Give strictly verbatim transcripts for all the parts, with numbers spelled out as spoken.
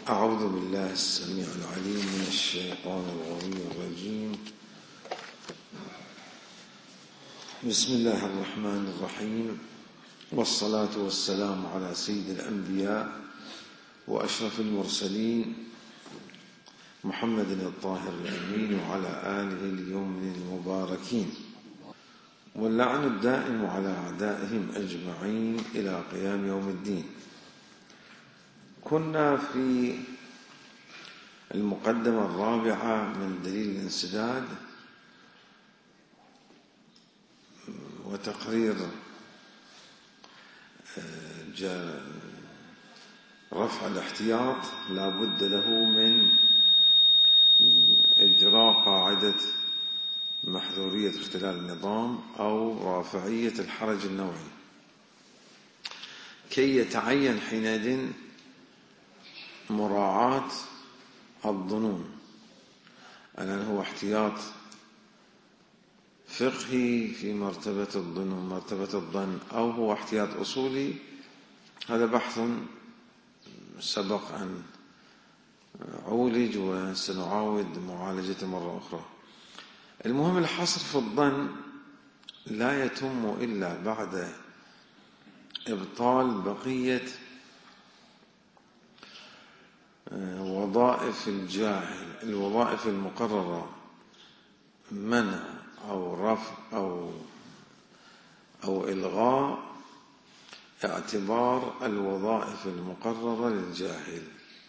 أعوذ بالله السميع العليم من الشيطان الغوي الرجيم. بسم الله الرحمن الرحيم، والصلاة والسلام على سيد الأنبياء وأشرف المرسلين محمد الطاهر الأمين وعلى آله اليمن المباركين، واللعن الدائم على أعدائهم أجمعين إلى قيام يوم الدين. كنا في المقدمة الرابعة من دليل الانسداد وتقرير رفع الاحتياط لا بد له من إجراء قاعدة محظورية اختلال النظام أو رافعية الحرج النوعي كي يتعين حينئذ مراعاة الظنون، أن هو احتياط فقهي في مرتبة الظنون مرتبة الظن أو هو احتياط أصولي. هذا بحث سبق أن عولج وسنعاود معالجته مرة أخرى. المهم الحصر في الظن لا يتم إلا بعد إبطال بقية وظائف الجاهل، الوظائف المقررة منع أو رفع أو أو إلغاء اعتبار الوظائف المقررة للجاهل.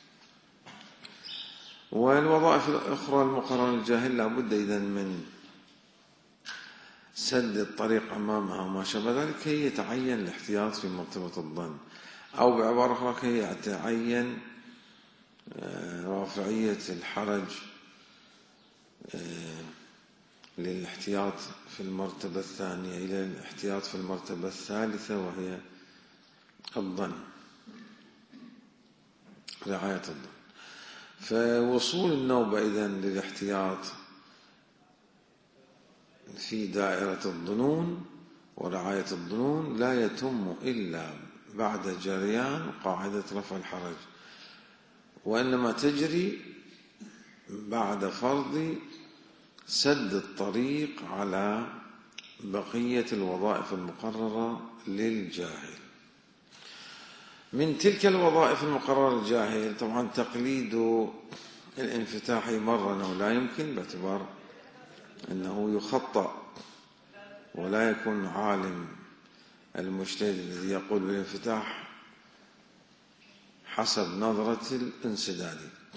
والوظائف الأخرى المقررة للجاهل لا بد إذن من سد الطريق أمامها وما شابه ذلك كي يتعين الاحتياط في مرتبة الظن، أو بعبارة أخرى كي يتعين رافعية الحرج للاحتياط في المرتبة الثانية إلى الاحتياط في المرتبة الثالثة وهي الظن، رعاية الظن. فوصول النوبة إذن للاحتياط في دائرة الظنون ورعاية الظنون لا يتم إلا بعد جريان قاعدة رفع الحرج، وإنما تجري بعد فرض سد الطريق على بقية الوظائف المقررة للجاهل. من تلك الوظائف المقررة للجاهل طبعا تقليد الانفتاح مرة أنه لا يمكن، باعتبار أنه يخطأ ولا يكون عالم المجتهد الذي يقول بالانفتاح حسب نظرة الانسداد،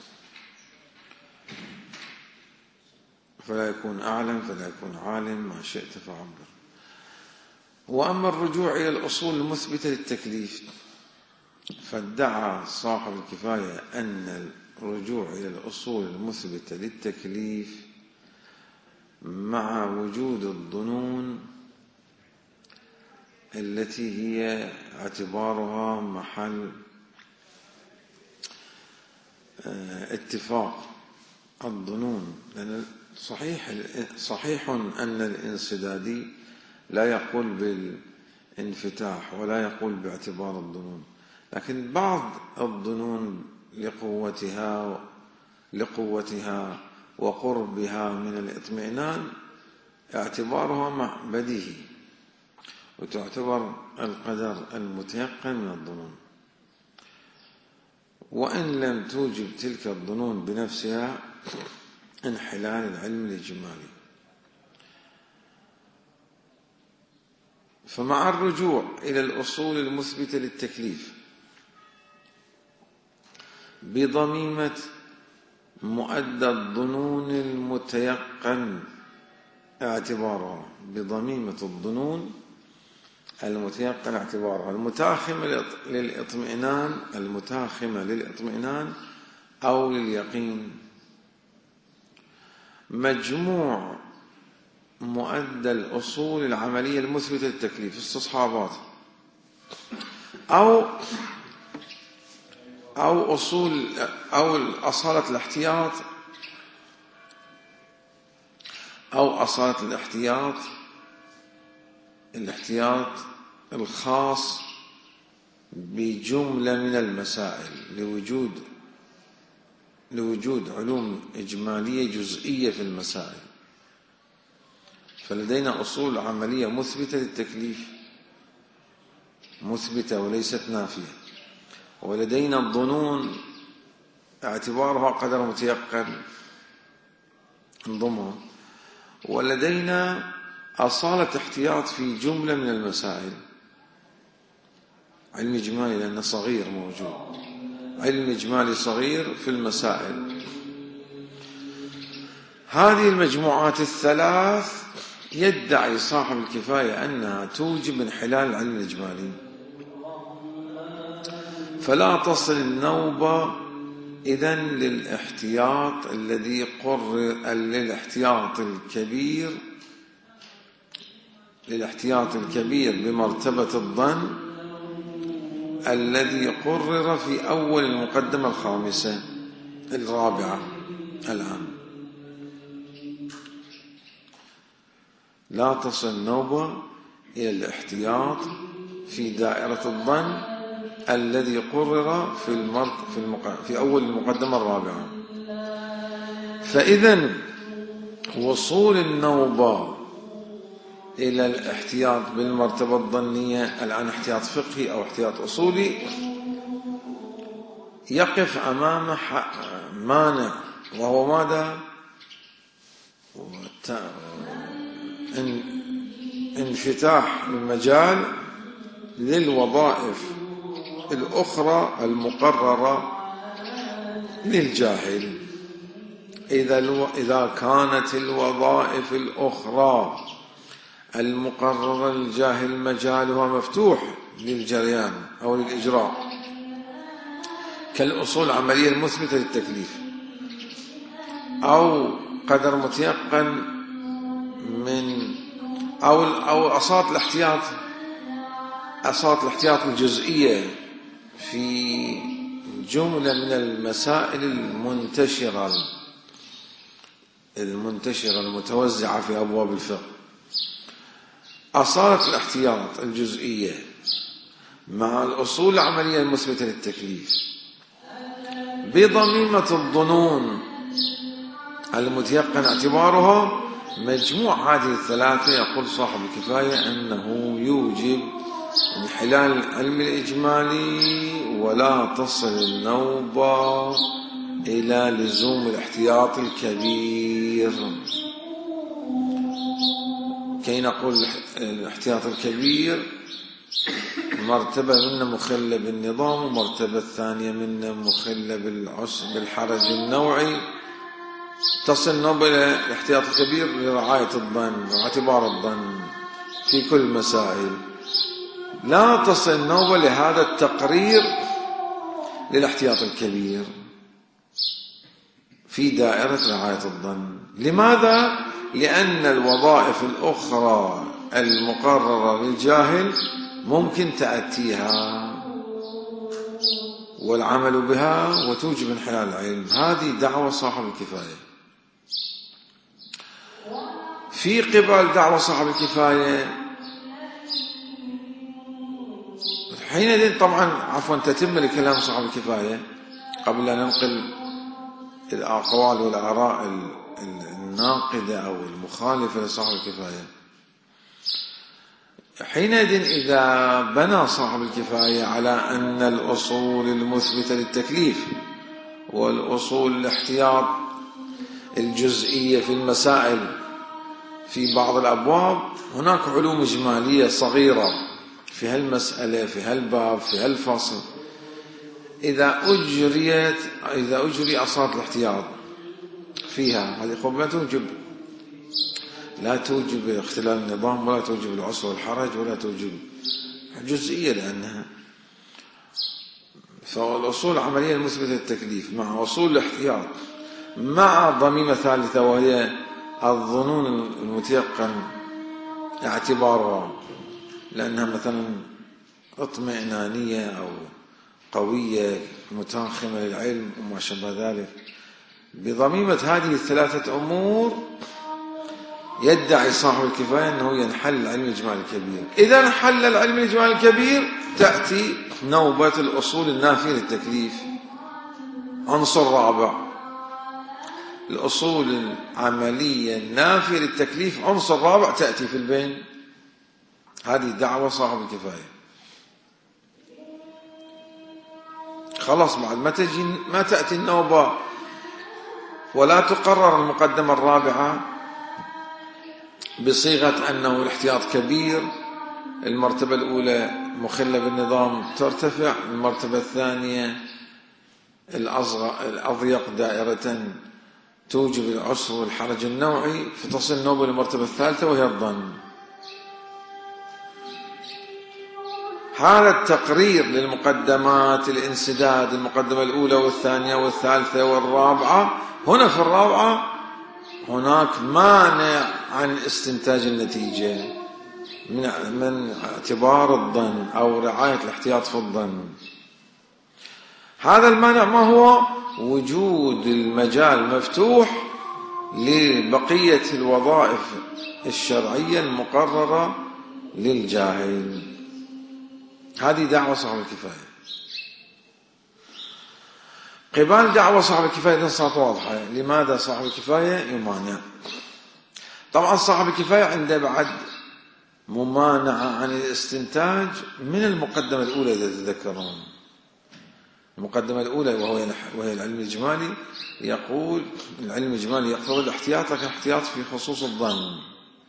فلا يكون أعلم فلا يكون عالم، ما شئت فعبر. وأما الرجوع إلى الأصول المثبتة للتكليف فادعى صاحب الكفاية أن الرجوع إلى الأصول المثبتة للتكليف مع وجود الظنون التي هي اعتبارها محل اتفاق الظنون، لأن صحيح صحيح أن الانسدادي لا يقول بالانفتاح ولا يقول باعتبار الظنون، لكن بعض الظنون لقوتها لقوتها وقربها من الاطمئنان اعتبارها بديهي، وتعتبر القدر المتيقن من الظنون، وإن لم توجب تلك الظنون بنفسها انحلال العلم الإجمالي. فمع الرجوع إلى الأصول المثبتة للتكليف بضميمة مؤدى الظنون المتيقن اعتبارها بضميمة الظنون المتيقن اعتبارها المتاخمة للإطمئنان المتاخمة للإطمئنان أو لليقين، مجموع مؤدى الأصول العملية المثبتة للتكليف استصحابات أو أو أصول أو أصالة الاحتياط أو أصالة الاحتياط الاحتياط الخاص بجملة من المسائل لوجود لوجود علوم إجمالية جزئية في المسائل، فلدينا أصول عملية مثبتة للتكليف، مثبتة وليست نافية، ولدينا الظنون اعتبارها قدر متيقن انضمها، ولدينا أصالة احتياط في جملة من المسائل. علم إجمالي لأنه صغير موجود، علم إجمالي صغير في المسائل. هذه المجموعات الثلاث يدعي صاحب الكفاية أنها توجب انحلال العلم الإجمالي، فلا تصل النوبة إذن للاحتياط الذي قرر للاحتياط الكبير للاحتياط الكبير بمرتبة الظن الذي قرر في أول المقدمة الخامسة الرابعة. الآن لا تصل النوبة إلى الاحتياط في دائرة الظن الذي قرر في المرت في, المق... في أول المقدمة الرابعة. فإذا وصول النوبة إلى الاحتياط بالمرتبة الظنية، الآن احتياط فقهي أو احتياط أصولي، يقف أمام مانع، وهو ماذا؟ انفتاح المجال للوظائف الأخرى المقررة للجاهل. إذا إذا كانت الوظائف الأخرى المقررة للجاهل مجالها مفتوح للجريان أو للإجراء، كالأصول العملية المثبتة للتكليف، أو قدر متيقن من أو أو أصالة الاحتياط أصالة الاحتياط الجزئية في جملة من المسائل المنتشرة المنتشرة المتوزعة في أبواب الفقه. أصالة الاحتياط الجزئية مع الأصول العملية المثبتة للتكليف بضميمة الظنون المتيقن اعتبارها، مجموع هذه الثلاثة يقول صاحب الكفاية أنه يوجب انحلال العلم الإجمالي، ولا تصل النوبة إلى لزوم الاحتياط الكبير. كي نقول الاحتياط الكبير مرتبة منه مخلة بالنظام، ومرتبة الثانية منه مخلة بالعسر بالحرج النوعي. تصل النوبة إلى الاحتياط الكبير لرعاية الظن واعتبار الظن في كل المسائل. لا تصل النوبة لهذا التقرير للاحتياط الكبير في دائرة رعاية الظن. لماذا؟ لأن الوظائف الأخرى المقررة للجاهل ممكن تأتيها والعمل بها وتوجب انحلال العلم. هذه دعوة صاحب الكفاية. في قبل دعوة صاحب الكفاية حينئذ طبعا عفوا تتم لكلام صاحب الكفاية قبل أن ننقل الأقوال والآراء الناقدة أو المخالفة لصاحب الكفاية. حينئذ إذا بنى صاحب الكفاية على أن الأصول المثبتة للتكليف والأصول الاحتياط الجزئية في المسائل في بعض الأبواب، هناك علوم إجمالية صغيرة في هالمسألة في هالباب في هالفصل، إذا أجريت إذا أجري أصالة الاحتياط فيها، هذه خب لا توجب لا توجب اختلال النظام، ولا توجب العسر والحرج، ولا توجب جزئية، لأنها فالأصول العملية المثبتة للتكليف مع أصول الاحتياط مع ضميمة ثالثة وهي الظنون المتيقن اعتبارها، لأنها مثلا اطمئنانية أو قوية متاخمة للعلم وما شابه ذلك. بضميمة هذه الثلاثة أمور يدعي صاحب الكفاية أنه ينحل العلم الإجمالي الكبير. إذا انحل العلم الإجمالي الكبير تأتي نوبة الأصول النافية للتكليف. عنصر رابع الأصول العملية النافية للتكليف عنصر رابع تأتي في البين. هذه دعوة صاحب الكفاية. خلاص بعد ما تجي ما تأتي النوبة ولا تقرر المقدمة الرابعة بصيغة أنه الاحتياط كبير، المرتبة الأولى مخلة بالنظام ترتفع، المرتبة الثانية الأضيق دائرة توجب العسر والحرج النوعي، فتصل النوبة للمرتبة الثالثة وهي الظن. هذا التقرير للمقدمات الانسداد، المقدمة الأولى والثانية والثالثة والرابعة، هنا في الرابعة هناك مانع عن استنتاج النتيجة من من اعتبار الظن أو رعاية الاحتياط في الظن. هذا المانع ما هو؟ وجود المجال مفتوح لبقية الوظائف الشرعية المقررة للجاهل. هذه دعوة صاحب الكفاية. قبال دعوة صاحب الكفاية صارت واضحة. لماذا صاحب الكفاية يمانع؟ طبعا صاحب الكفاية عنده بعد ممانعة عن الاستنتاج من المقدمة الأولى إذا تذكرون. المقدمة الأولى وهو وهي العلم الإجمالي يقول العلم الإجمالي يقتضي الاحتياط، لكن احتياط في خصوص الظن،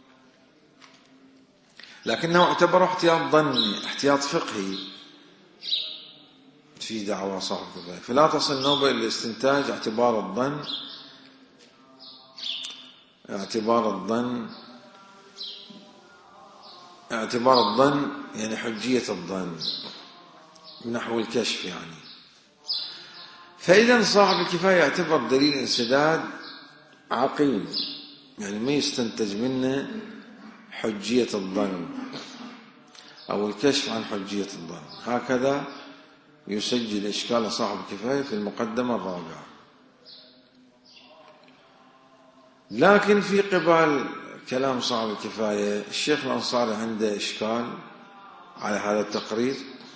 لكنه اعتبره احتياط ظني، احتياط فقهي في دعوة صاحب الكفاية. فلا تصل نوبة إلى الاستنتاج اعتبار الظن، اعتبار الظن اعتبار الظن يعني حجية الظن نحو الكشف يعني. فإذا صاحب الكفاية يعتبر دليل انسداد عقيم، يعني ما يستنتج منه حجية الظن أو الكشف عن حجية الظن. هكذا يسجل إشكال صاحب الكفاية في المقدمة الرابعة. لكن في قبال كلام صاحب الكفاية الشيخ الأنصاري عنده إشكال على هذا التقرير،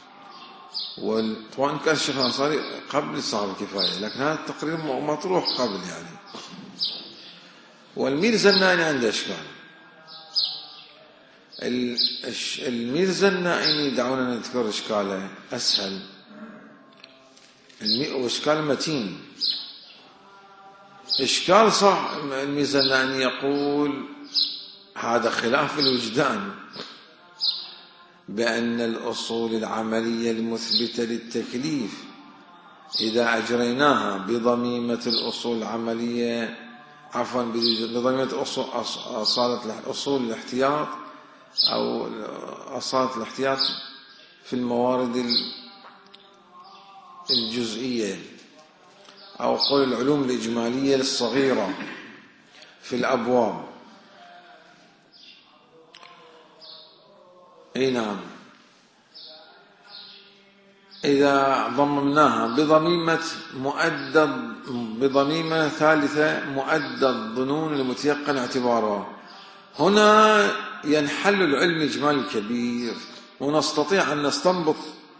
وإن كان الشيخ الأنصاري قبل صاحب الكفاية، لكن هذا التقرير مطروح قبل يعني. والمير زناني عنده إشكال. المير زناني دعونا نذكر إشكاله أسهل، وإشكال متين. إشكال صح المير زناني يقول هذا خلاف الوجدان، بأن الأصول العملية المثبتة للتكليف إذا أجريناها بضميمة الأصول العملية عفوا بضميمة أصالة أصول الاحتياط أو أصالة الاحتياط في الموارد الجزئية أو قول العلوم الإجمالية الصغيرة في الأبواب. اي نعم، إذا ضممناها بضميمة مؤدد بضميمة ثالثة مؤدد ظنون المتيقن اعتبارها، هنا ينحل العلم الإجمالي الكبير، ونستطيع أن نستنبط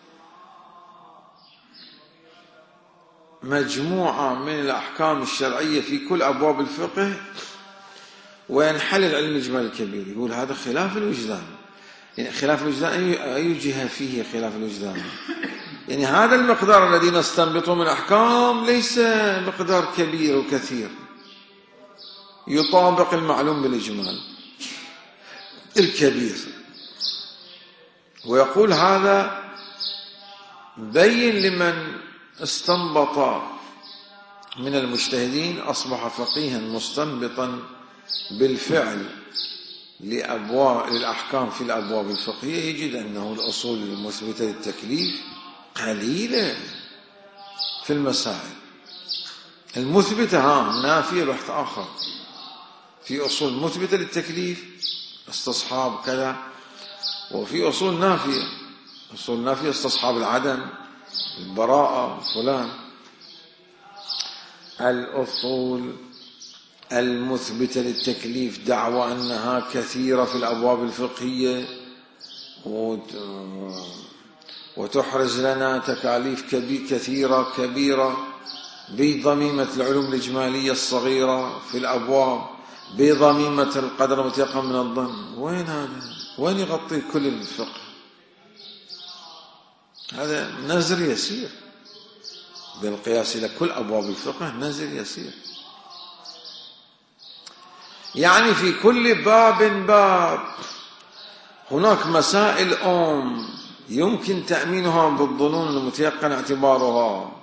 مجموعة من الأحكام الشرعية في كل أبواب الفقه، وينحل العلم الإجمالي الكبير. يقول هذا خلاف الوجدان. يعني خلاف الوجدان أي جهة فيه خلاف الوجدان؟ يعني هذا المقدار الذي نستنبطه من الأحكام ليس مقدار كبير وكثير يطابق المعلوم بالإجمال الكبير. ويقول هذا بين لمن استنبط من المجتهدين أصبح فقيها مستنبطا بالفعل لأبواب للأحكام في الأبواب الفقهية، يجد أنه الأصول المثبتة للتكليف قليلة في المسائل المثبتة، ها نافية بحث آخر. في أصول مثبتة للتكليف استصحاب كذا، وفي أصول نافية أصول نافية استصحاب العدم البراءة فلان. الأصول المثبتة للتكليف دعوى أنها كثيرة في الأبواب الفقهية وتحرز لنا تكاليف كثيرة كبيرة بضميمة العلوم الإجمالية الصغيرة في الأبواب، بضميمة القدر المتيقن من الظن. وين هذا؟ وين يغطي كل الفقه؟ هذا نزر يسير بالقياس إلى كل أبواب الفقه، نزر يسير. يعني في كل باب باب هناك مسائل أم يمكن تأمينها بالظنون المتيقن اعتبارها،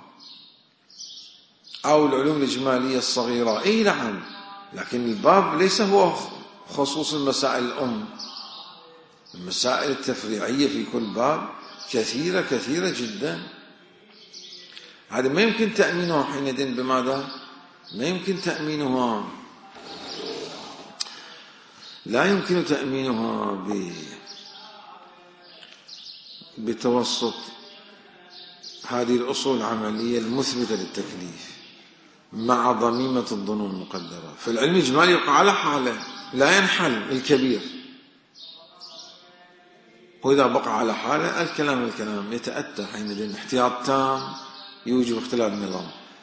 أو العلوم الإجمالية الصغيرة. إيه نعم، لكن الباب ليس هو خصوص المسائل الأم. المسائل التفريعية في كل باب كثيرة كثيرة جدا. هذا ما يمكن تأمينها حينئذ بماذا؟ ما يمكن تأمينها، لا يمكن تأمينها ب بتوسط هذه الأصول العملية المثبتة للتكليف مع ضميمة الظنون المقدرة. فالعلم الإجمالي يقع على حاله، لا ينحل الكبير، وإذا بقى على حاله الكلام الكلام يتأتى حينئذ احتياط تام يوجب اختلاف النظام،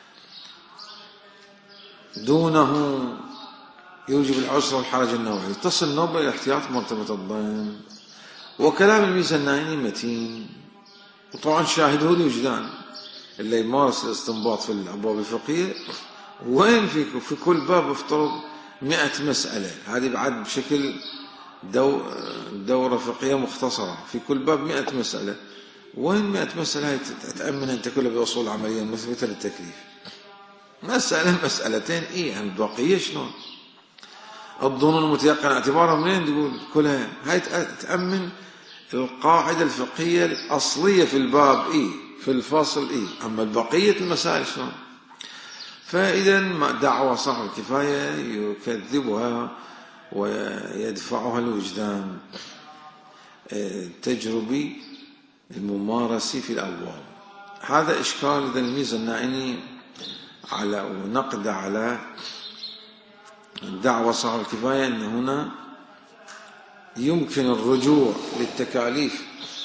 دونه يوجب العسر والحرج النوعي، تصل نوبة إلى احتياط مرتبة الظن. وكلام الميزانيني متين، وطبعا شاهده الوجدان اللي يمارس الاستنباط في الأبواب الفقهية. وين في في كل باب افترض مئة مسألة، هذه بعد بشكل دو دورة فقهية مختصرة، في كل باب مئة مسألة. وين مئة مسألة تأمن أن تكون بأصول عملية مثبتة للتكليف؟ مسألة مسألتين إيه، البقية شلون؟ الظنون المتيقن اعتبارها منين تقول كلها؟ هاي تأمن القاعدة الفقهية الأصلية في الباب إيه، في الفاصل إيه، أما البقية المسائل شلون؟ فإذا دعوة صاحب الكفاية يكذبها ويدفعها الوجدان التجربي الممارسي في الأبواب. هذا إشكال إذا الميزانيني على ونقد على دعوة صاحب الكفاية أن هنا يمكن الرجوع للتكاليف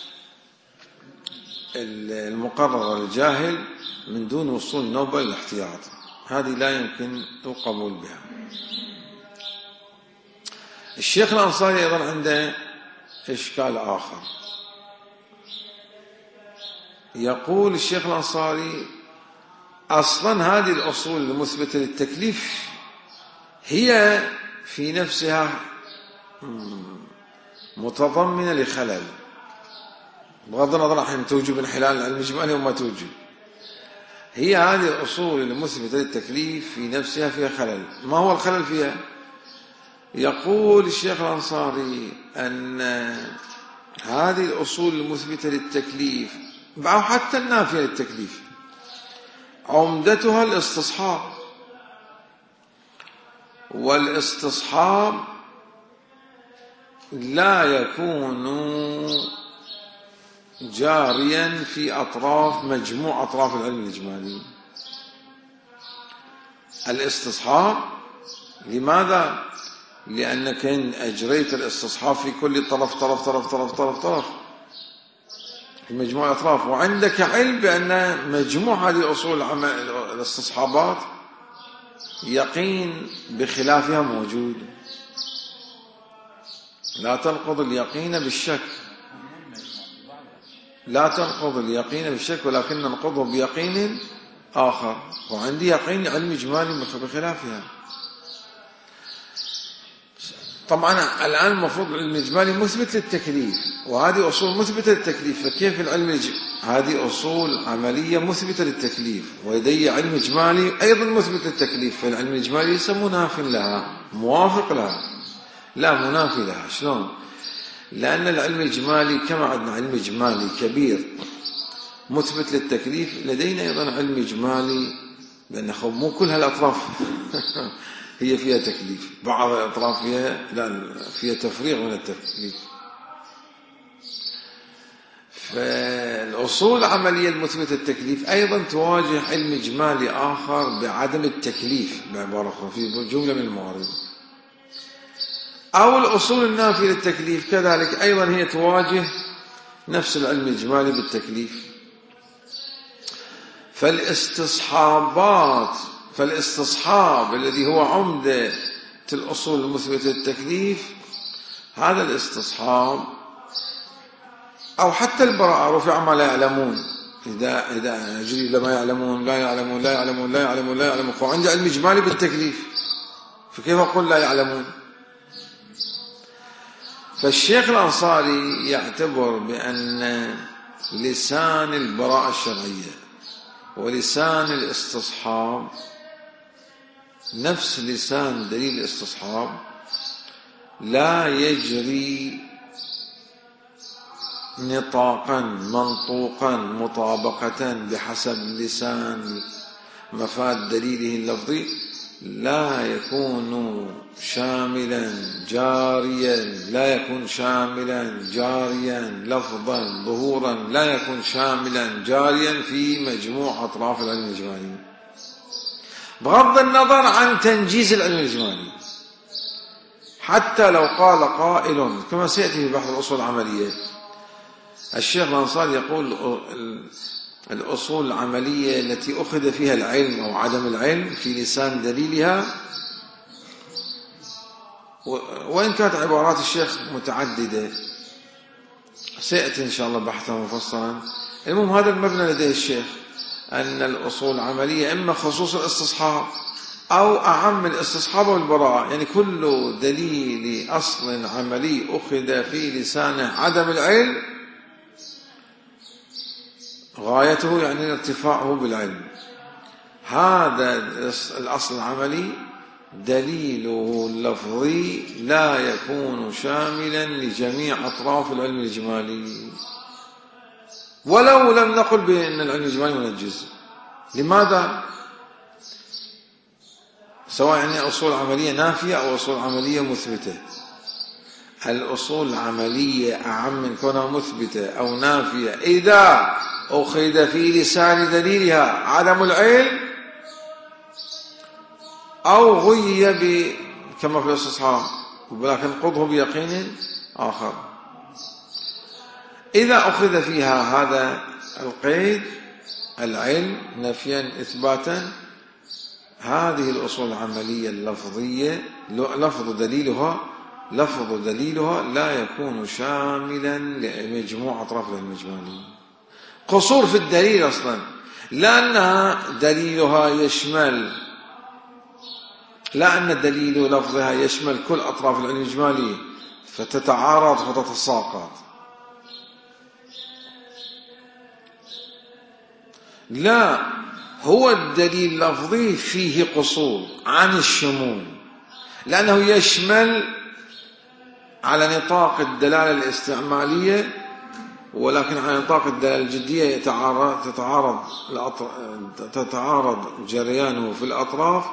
المقررة للجاهل من دون وصول نوبة للاحتياط. هذه لا يمكن القبول بها. الشيخ الأنصاري أيضا عنده إشكال آخر. يقول الشيخ الأنصاري أصلا هذه الأصول المثبتة للتكليف هي في نفسها متضمنة لخلل، بغض النظر عن توجب انحلال العلم الإجمالي وما توجب. هي هذه الأصول المثبتة للتكليف في نفسها فيها خلل. ما هو الخلل فيها؟ يقول الشيخ الأنصاري أن هذه الأصول المثبتة للتكليف أو حتى النافية للتكليف عمدتها الاستصحاب، والاستصحاب لا يكون جاريا في أطراف مجموع أطراف العلم الإجمالي. الاستصحاب لماذا؟ لأنك إن أجريت الاستصحاب في كل طرف طرف طرف طرف طرف طرف في مجموع الأطراف، وعندك علم بأن مجموع هذه الأصول الاستصحابات يقين بخلافها موجود. لا تنقض اليقين بالشك، لا تنقض اليقين بالشك ولكن ننقضه بيقين آخر، وعندي يقين علم إجمالي بخلافها. طبعا الآن المفروض العلم الإجمالي مثبت للتكليف، وهذه أصول مثبتة للتكليف، فكيف العلم الإجمالي؟ هذه أصول عملية مثبتة للتكليف، ولدي علم إجمالي أيضا مثبت للتكليف، فالعلم الإجمالي ليس مناف لها، موافق لها، لا منافي لها. شلون؟ لأن العلم الإجمالي كما عندنا علم إجمالي كبير مثبت للتكليف، لدينا أيضا علم إجمالي لأن مو كل هالأطراف هي فيها تكليف، بعض الأطراف فيها لا فيها تفريغ من التكليف. فالأصول العملية المثبتة للتكليف أيضا تواجه علم إجمالي آخر بعدم التكليف بعبارة أخرى في جملة من الموارد. أو الأصول النافية للتكليف كذلك أيضا هي تواجه نفس العلم الإجمالي بالتكليف. فالاستصحابات فالاستصحاب الذي هو عمدة الأصول المثبتة للتكليف، هذا الاستصحاب أو حتى البراءة رفع ما لا يعلمون، إذا إذا أجري لما يعلمون لا يعلمون لا يعلمون لا يعلمون لا يعلمون، فعندي علم إجمالي بالتكليف، فكيف أقول لا يعلمون؟ فالشيخ الأنصاري يعتبر بأن لسان البراءة الشرعية ولسان الاستصحاب نفس لسان دليل الاستصحاب، لا يجري نطاقا منطوقا مطابقة بحسب لسان مفاد دليله اللفظي، لا يكون شاملا جاريا لا يكون شاملا جاريا لفظا ظهورا لا يكون شاملا جاريا في مجموع أطراف العلم الإجمالي، بغض النظر عن تنجيز العلم الإجمالي. حتى لو قال قائل كما سيأتي في بحث الأصول العملية، الشيخ الأنصاري يقول الأصول العملية التي أخذ فيها العلم أو عدم العلم في لسان دليلها، وإن كانت عبارات الشيخ متعددة سيأتي إن شاء الله بحثا مفصلا. المهم هذا المبنى لديه الشيخ، أن الأصول العملية إما خصوص الاستصحاب أو أعم الاستصحاب والبراءة، يعني كل دليل أصل عملي أخذ في لسانه عدم العلم غايته يعني ارتفاعه بالعلم، هذا الأصل العملي دليله اللفظي لا يكون شاملا لجميع أطراف العلم الإجمالي، ولو لم نقل بأن العلم الإجمالي منجز. لماذا؟ سواء يعني أصول عملية نافية أو أصول عملية مثبتة، الأصول العملية أعم من كونها مثبتة أو نافية إذا أخذ في لسان دليلها عدم العلم أو غي ب كما في الاستصحاب، ولكن قضه بيقين آخر. إذا أخذ فيها هذا القيد العلم نفيا إثباتا، هذه الأصول العملية اللفظية لفظ دليلها لفظ دليلها لا يكون شاملا لمجموع أطراف العلم الإجمالي. قصور في الدليل أصلا، لأنها دليلها يشمل لأن دليل لفظها يشمل كل أطراف العلم الإجمالي فتتعارض فتتساقط. لا، هو الدليل اللفظي فيه قصور عن الشمول، لأنه يشمل على نطاق الدلالة الاستعمالية، ولكن على نطاق الدلالة الجدية يتعارض تتعارض تتعارض جريانه في الأطراف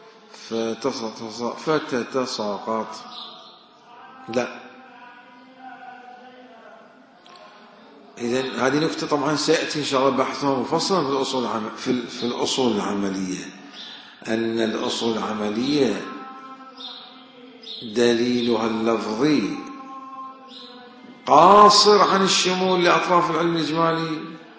فتتساقط. لا، إذن هذه نكتة طبعا سيأتي إن شاء الله بحثها مفصلا في الأصول في الأصول العملية، أن الأصول العملية دليلها اللفظي قاصر عن الشمول لأطراف العلم الإجمالي.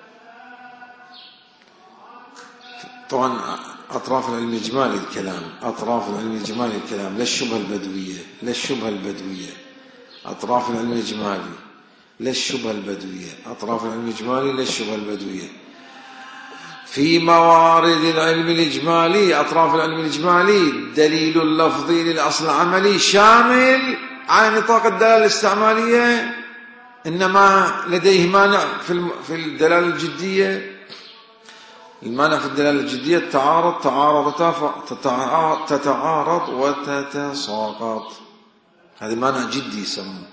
طبعا أطراف العلم الإجمالي الكلام أطراف العلم الإجمالي الكلام لا الشبهة البدوية لا الشبهة البدوية أطراف العلم الإجمالي لا الشبهة البدوية أطراف العلم الإجمالي لا الشبهة البدوية. في موارد العلم الإجمالي أطراف العلم الإجمالي الدليل اللفظي للأصل العملي شامل على نطاق الدلالة الاستعمالية، إنما لديه مانع في الدلالة الجدية. المانع في الدلالة الجدية التعارض تعارض تتعارض وتتساقط، هذا مانع جدي يسمونه.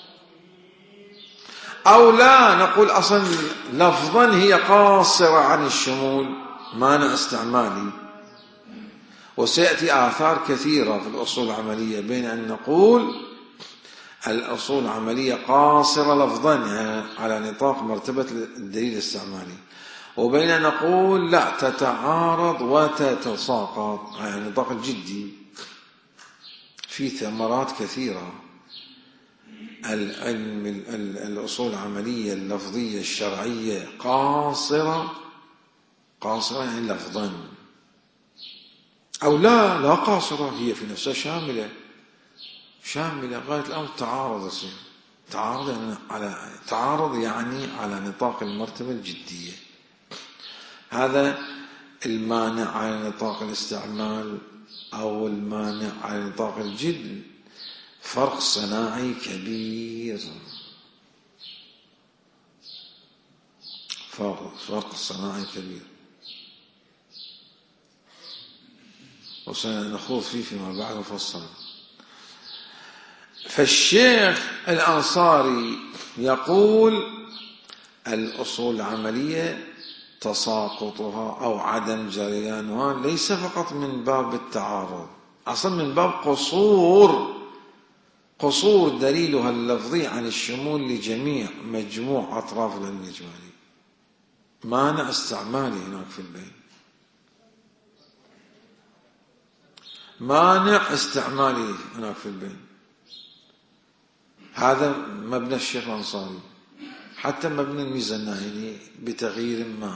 أو لا نقول أصلا لفظا هي قاصرة عن الشمول، مانع استعمالي. وسيأتي آثار كثيرة في الأصول العملية بين أن نقول الأصول العملية قاصرة لفظا على نطاق مرتبة الدليل الاستعمالي، وبين أن نقول لا تتعارض وتتساقط على النطاق الجدي. في ثمرات كثيرة. العلم الأصول العملية اللفظية الشرعية قاصرة قاصرة يعني لفظا، أو لا لا قاصرة، هي في نفسها شاملة شاملة غاية الأمر. تعارض يصير تعارض يعني على تعارض يعني على نطاق المرتبة الجدية. هذا المانع على نطاق الاستعمال أو المانع على نطاق الجد فرق صناعي كبير، فرق, فرق صناعي كبير، وسنخوض فيه فيما بعد مفصلا. فالشيخ الأنصاري يقول الأصول العملية تساقطها أو عدم جريانها ليس فقط من باب التعارض، أصلا من باب قصور قصور دليلها اللفظي عن الشمول لجميع مجموع أطراف العلم الإجمالي، مانع استعمالي هناك في البين، مانع استعمالي هناك في البين. هذا مبنى الشيخ الأنصاري، حتى مبنى الميزة الناهيني بتغيير ما.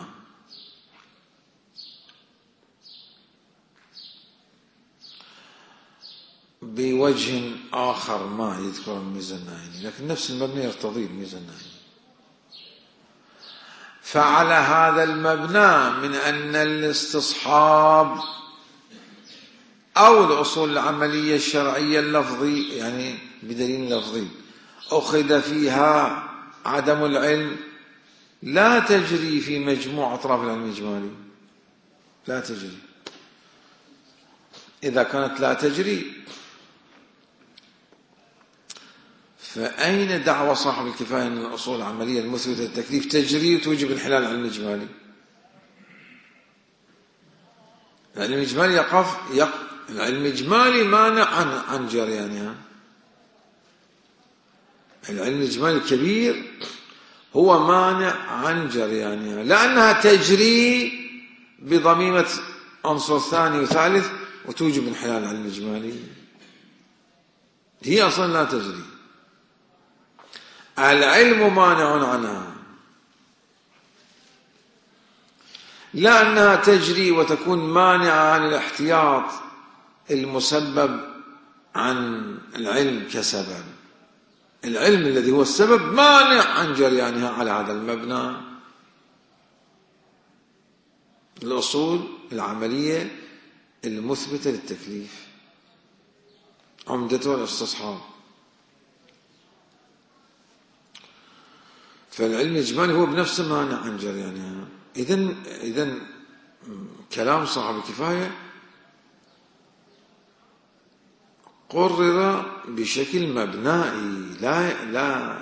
بوجه آخر ما يذكر الميزة الناهيني، لكن نفس المبنى يرتضي الميزة الناهيني. فعلى هذا المبنى من أن الاستصحاب أو الأصول العملية الشرعية اللفظي يعني بدليل لفظي أخذ فيها عدم العلم لا تجري في مجموع أطراف العلم الإجمالي، لا تجري. إذا كانت لا تجري فأين دعوة صاحب الكفاية أن الأصول العملية المثبتة للتكليف تجري وتوجب انحلال العلم الإجمالي؟ العلم الإجمالي يقف يق... العلم الإجمالي مانع عن عن جريانها. العلم الإجمالي الكبير هو مانع عن جريانها لأنها تجري بضميمة عنصر ثاني وثالث وتوجب انحلال العلم الإجمالي. هي أصلا لا تجري، العلم مانع عنها، لا أنها تجري وتكون مانعة عن الاحتياط المسبب عن العلم كسبب. العلم الذي هو السبب مانع عن جريانها. على هذا المبنى الأصول العملية المثبتة للتكليف عمدته الاستصحاب. فالعلم الإجمالي هو بنفسه مانع عن جريانها. إذن إذن كلام صاحب الكفاية قرر بشكل مبنائي لا لا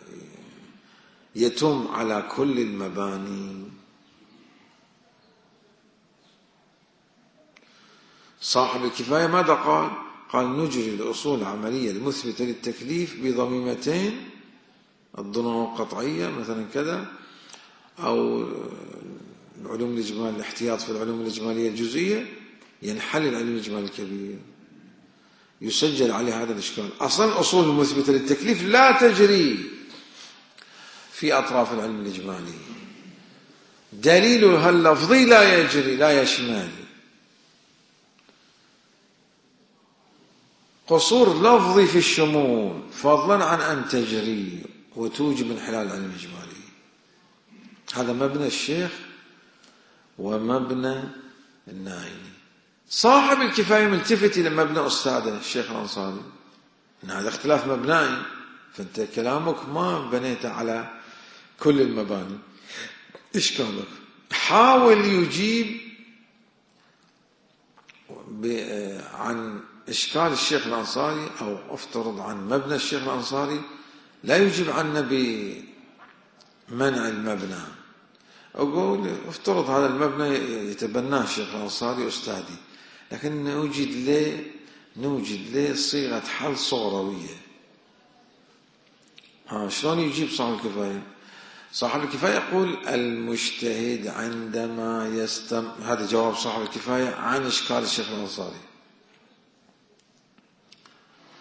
يتم على كل المباني. صاحب الكفاية ماذا قال؟ قال نجري الأصول العملية المثبتة للتكليف بضميمتين، الضمن القطعية مثلا كذا، أو العلوم الإجمالية الاحتياط في العلوم الإجمالية الجزئية، ينحل العلم الإجمالي الكبير، يسجل عليه هذا الإشكال. أصلا الأصول المثبتة للتكليف لا تجري في أطراف العلم الإجمالي، دليلها اللفظي لا يجري لا يشمل، قصور لفظي في الشمول فضلا عن أن تجري وتوجب انحلال العلم الإجمالي. هذا مبنى الشيخ ومبنى الناهيني. صاحب الكفاية ملتفت إلى مبنى أستاذه الشيخ الأنصاري، إن هذا اختلاف مبنائي، فأنت كلامك ما بنيته على كل المباني. إشكالك حاول يجيب عن إشكال الشيخ الأنصاري، أو افترض عن مبنى الشيخ الأنصاري، لا يجيب عنه بمنع المبنى. أقول افترض هذا المبنى يتبناه الشيخ الأنصاري أستاذي، لكن نوجد له نوجد له صيغة حل صغروية. ها شلون يجيب صاحب الكفاية؟ صاحب الكفاية يقول المجتهد عندما يستم هذا جواب صاحب الكفاية عن إشكال الشيخ الأنصاري.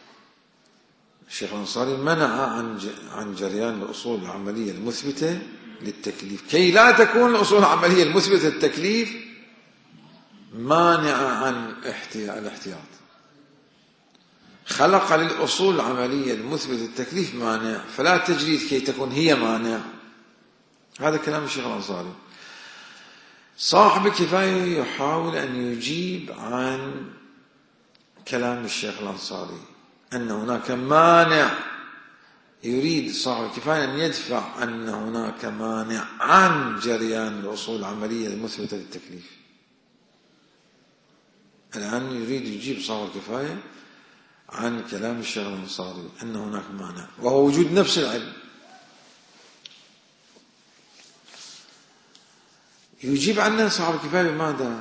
الشيخ الأنصاري منع عن عن جريان الأصول العملية المثبتة للتكليف، كي لا تكون الأصول العملية المثبتة للتكليف مانعة عن الاحتياط. خلق للأصول العملية المثبتة للتكليف مانع، فلا تجري كي تكون هي مانع. هذا كلام الشيخ الأنصاري. صاحب الكفاية يحاول أن يجيب عن كلام الشيخ الأنصاري أن هناك مانع، يريد صاحب الكفاية أن يدفع أن هناك مانع عن جريان الأصول العملية المثبتة للتكليف. الآن يريد يجيب صاحب الكفاية عن كلام الشيخ الأنصاري أن هناك مانع، وهو وجود نفس العلم. يجيب عنه صاحب الكفاية بماذا؟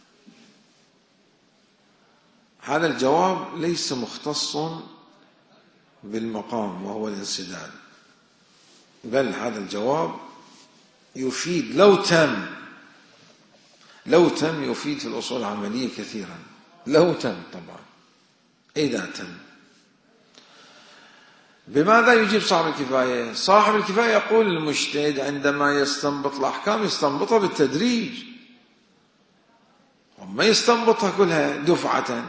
هذا الجواب ليس مختص بالمقام وهو الانسداد، بل هذا الجواب يفيد لو تم لو تم يفيد في الأصول العملية كثيرا، لو تم طبعا إذا تم. بماذا يجيب صاحب الكفاية؟ صاحب الكفاية يقول المجتهد عندما يستنبط الأحكام يستنبطها بالتدريج، وما يستنبطها كلها دفعة،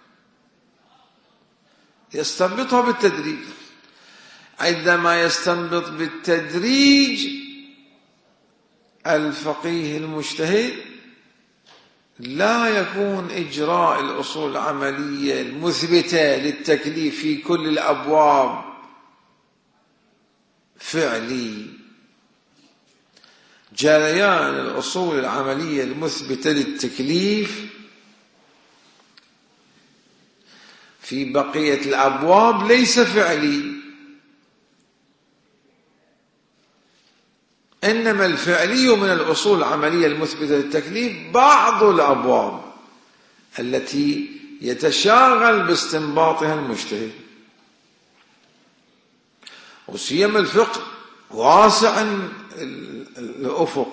يستنبطها بالتدريج. عندما يستنبط بالتدريج الفقيه المجتهد لا يكون إجراء الأصول العملية المثبتة للتكليف في كل الأبواب فعلي. جريان الأصول العملية المثبتة للتكليف في بقية الأبواب ليس فعلي، إنما الفعلي من الأصول العملية المثبتة للتكليف بعض الأبواب التي يتشاغل باستنباطها المجتهد. وسيما الفقه واسع الأفق،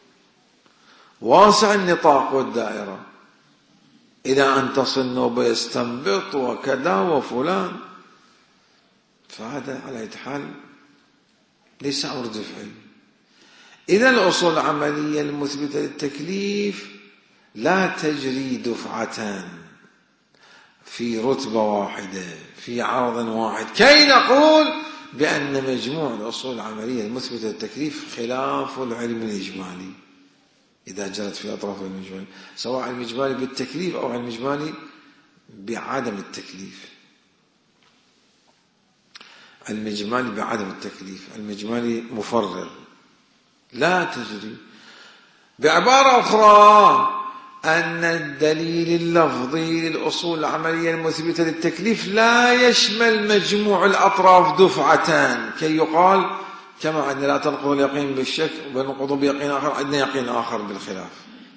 واسع النطاق والدائرة، إلى أن تصل نوبة يستنبط وكذا وفلان، فهذا على أي حال ليس أمر دفعي. إذا الأصول العملية المثبتة للتكليف لا تجري دفعة في رتبة واحدة في عرض واحد كي نقول بأن مجموع الأصول العملية المثبتة للتكليف خلاف العلم الإجمالي إذا جرت في أطراف العلم الإجمالي، سواء علم إجمالي بالتكليف أو علم إجمالي بعدم التكليف. علم إجمالي بعدم التكليف، علم إجمالي مفرغ، لا تجري. بعبارة أخرى أن الدليل اللفظي للأصول العملية المثبتة للتكليف لا يشمل مجموع الأطراف دفعتان كي يقال كما عندنا لا تنقض اليقين بالشك وننقض بيقين آخر، عندنا يقين آخر بالخلاف.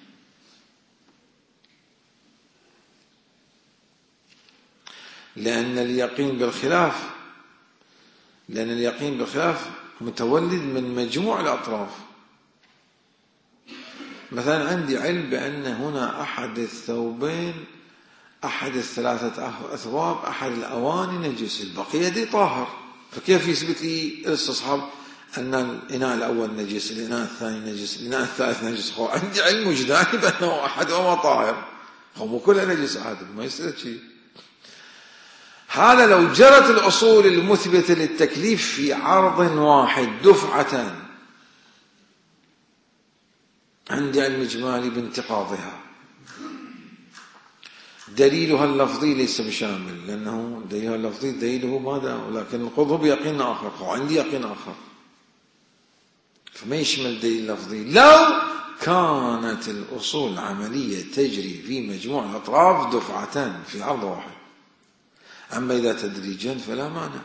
لأن اليقين بالخلاف لأن اليقين بالخلاف متولد من مجموع الأطراف. مثلا عندي علم بأن هنا أحد الثوبين، أحد الثلاثة أثواب، أحد الأواني نجس، البقية دي طاهر، فكيف يثبت لي الاستصحاب أن الإناء الأول نجس، الإناء الثاني نجس، الإناء الثالث نجس؟ هو عندي علم وجداني بأنه أحدهما طاهر، هو كلها نجس عادل، ما يصير شيء. هذا لو جرت الأصول المثبتة للتكليف في عرض واحد دفعة، عندي علم إجمالي بانتقاضها، دليلها اللفظي ليس بشامل، لأنه دليلها اللفظي دليله ماذا؟ ولكن نقضه بيقين آخر، وعندي يقين آخر، فما يشمل دليل لفظي. لو كانت الأصول العملية تجري في مجموع الأطراف دفعتان في عرض واحد، أما إذا تدريجا فلا مانع،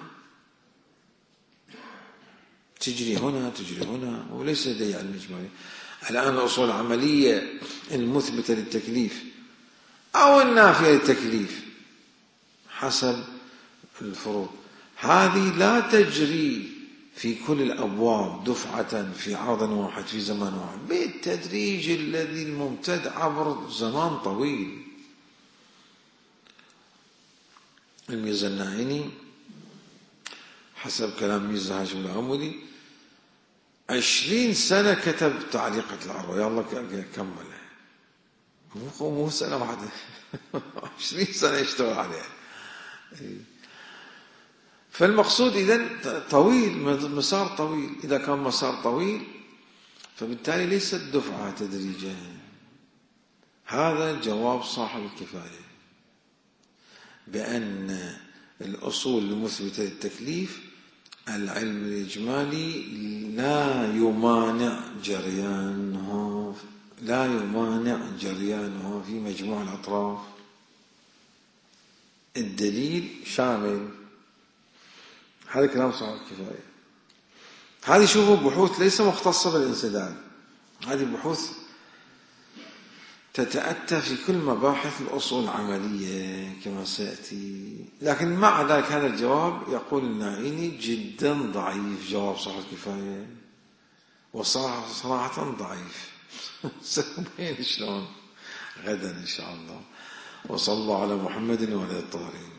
تجري هنا تجري هنا، وليس لدي علم إجمالي. الآن الأصول العملية المثبتة للتكليف أو النافية للتكليف حسب الفروض هذه لا تجري في كل الأبواب دفعة في عرض واحد في زمان واحد، بالتدريج الذي الممتد عبر زمان طويل. الميزة النائني حسب كلام ميزة هاشم العمودي عشرين سنة كتب تعليقة العروة، يلا كملها، مو مو سنة واحدة عشرين سنة يشتغل عليها. فالمقصود إذن طويل، مسار طويل. إذا كان مسار طويل فبالتالي ليست دفعة تدريجيا. هذا جواب صاحب الكفاية بأن الأصول المثبتة للتكليف العلم الإجمالي لا يمانع جريانه لا يمانع جريانه في مجموع الأطراف. الدليل شامل. هذا كلام صاحب الكفاية. هذه شوفوا بحوث ليس مختصة بالانسداد، هذه بحوث تتأتى في كل مباحث الأصول العملية كما سيأتي. لكن مع ذلك هذا الجواب يقول الناعيني جدا ضعيف، جواب صاحب الكفاية وصراحة صراحة ضعيف. سنبين شلون غدا إن شاء الله. وصلى الله على محمد وعلى الطاهرين.